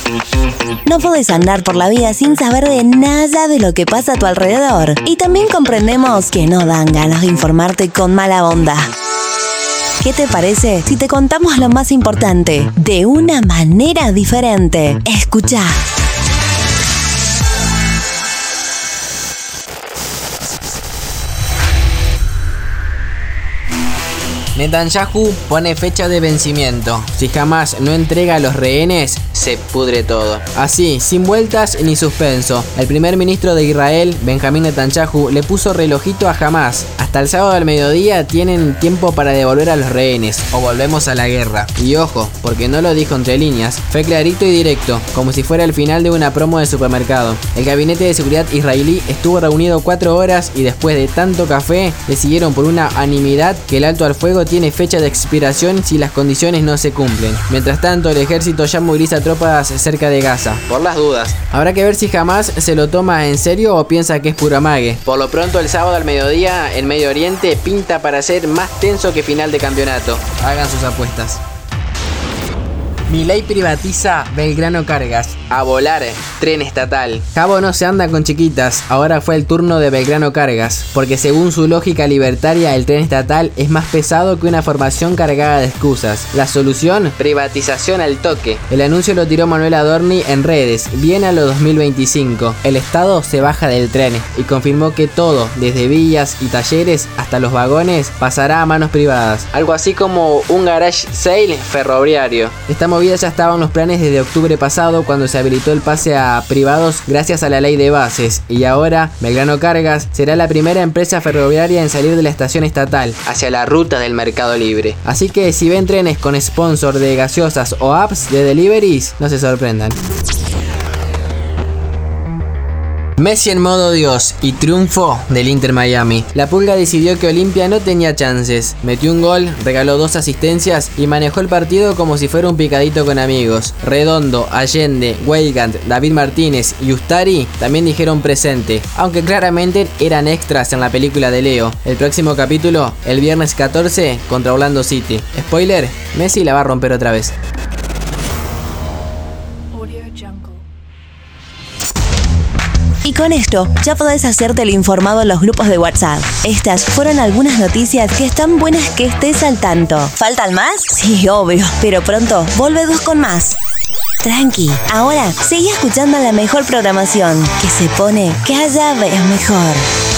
No podés andar por la vida sin saber de nada de lo que pasa a tu alrededor. Y también comprendemos que no dan ganas de informarte con mala onda. ¿Qué te parece si te contamos lo más importante de una manera diferente? Escuchá. Netanyahu pone fecha de vencimiento. Si Hamás no entrega a los rehenes, se pudre todo. Así, sin vueltas ni suspenso, el primer ministro de Israel, Benjamín Netanyahu, le puso relojito a Hamás. Hasta el sábado al mediodía tienen tiempo para devolver a los rehenes, o volvemos a la guerra. Y ojo, porque no lo dijo entre líneas, fue clarito y directo, como si fuera el final de una promo de supermercado. El gabinete de seguridad israelí estuvo reunido 4 horas y después de tanto café, decidieron por unanimidad que el alto al fuego tiene fecha de expiración si las condiciones no se cumplen. Mientras tanto, el ejército ya moviliza tropas cerca de Gaza, por las dudas. Habrá que ver si Hamás se lo toma en serio o piensa que es puro amague. Por lo pronto, el sábado al mediodía, en Medio Oriente pinta para ser más tenso que final de campeonato. Hagan sus apuestas. Milei privatiza Belgrano Cargas. A volar, tren estatal. Cabo no se anda con chiquitas. Ahora fue el turno de Belgrano Cargas, porque según su lógica libertaria, el tren estatal es más pesado que una formación cargada de excusas. La solución, privatización al toque. El anuncio lo tiró Manuel Adorni en redes. Viene a lo 2025. El Estado se baja del tren y confirmó que todo, desde vías y talleres hasta los vagones, pasará a manos privadas. Algo así como un garage sale ferroviario. Esta movida ya estaba en los planes desde octubre pasado, cuando se habilitó el pase a privados gracias a la ley de bases, y ahora Belgrano Cargas será la primera empresa ferroviaria en salir de la estación estatal hacia la ruta del mercado libre. Así que si ven trenes con sponsor de gaseosas o apps de deliveries, no se sorprendan. Messi en modo Dios y triunfo del Inter Miami. La Pulga decidió que Olimpia no tenía chances. Metió un gol, regaló 2 asistencias y manejó el partido como si fuera un picadito con amigos. Redondo, Allende, Weigand, David Martínez y Ustari también dijeron presente, aunque claramente eran extras en la película de Leo. El próximo capítulo, el viernes 14 contra Orlando City. Spoiler, Messi la va a romper otra vez. Y con esto ya podés hacerte el informado en los grupos de WhatsApp. Estas fueron algunas noticias que están buenas que estés al tanto. ¿Faltan más? Sí, obvio, pero pronto volvemos con más. Tranqui, ahora seguí escuchando la mejor programación, que se pone cada vez mejor.